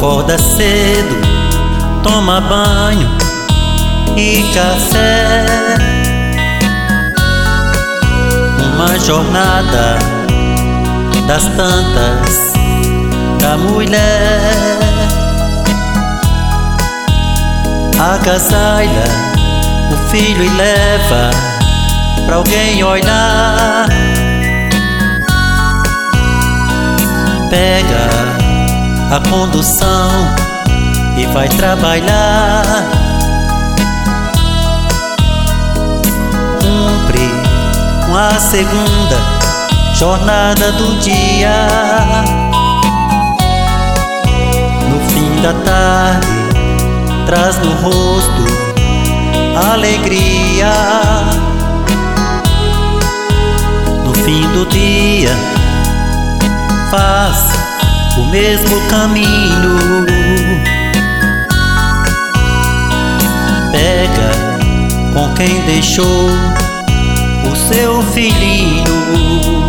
Acorda cedo, toma banho e café. Uma jornada das tantas da mulher. Agasalha o filho e leva pra alguém olhar. Pega a condução e vai trabalhar. Cumpre com a segunda jornada do dia. No fim da tarde traz no rosto alegria. No fim do dia faz o mesmo caminho. Pega com quem deixou o seu filhinho.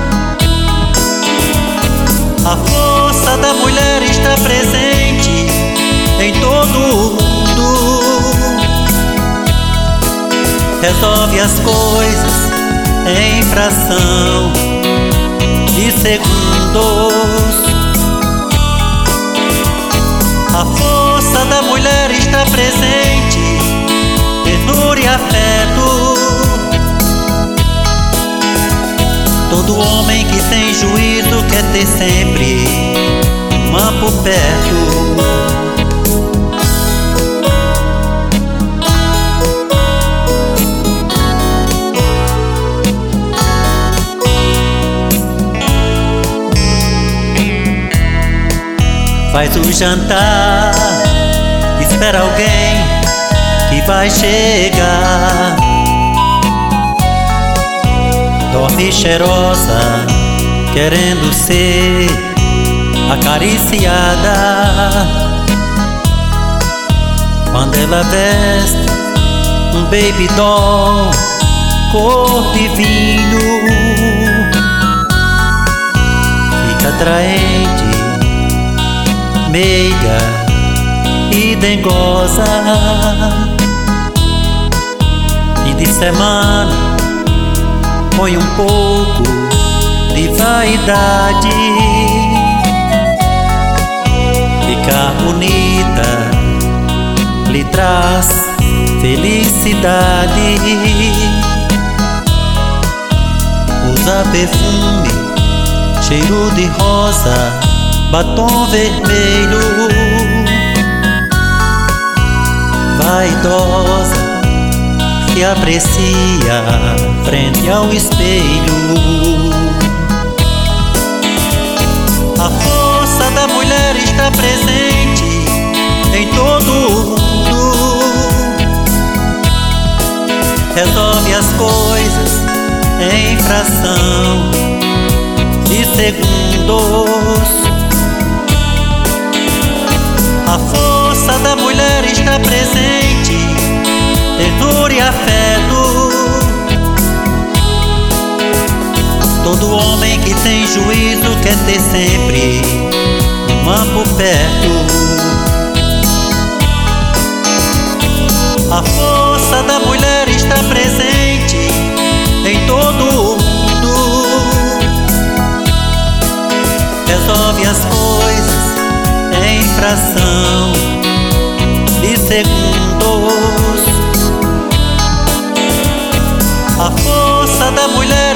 A força da mulher está presente em todo o mundo. Resolve as coisas em fração de segundos. A força da mulher está presente, ternura e afeto. Todo homem que tem juízo quer ter sempre uma por perto. Faz o jantar, espera alguém que vai chegar. Dorme cheirosa, querendo ser acariciada. Quando ela veste um baby doll cor de vinho, fica atraente, meiga e dengosa. Fim de semana põe um pouco de vaidade. Ficar bonita lhe traz felicidade. Usa perfume, cheiro de rosa, batom vermelho. Vaidosa, se aprecia frente ao espelho. A força da mulher está presente em todo o mundo. Resolve as coisas em fração de segundos. A força da mulher está presente, ternura e afeto. Todo homem que tem juízo quer ter sempre uma por perto. A força da mulher está presente em todo o mundo. Resolve as coisas em fração de segundos. A força da mulher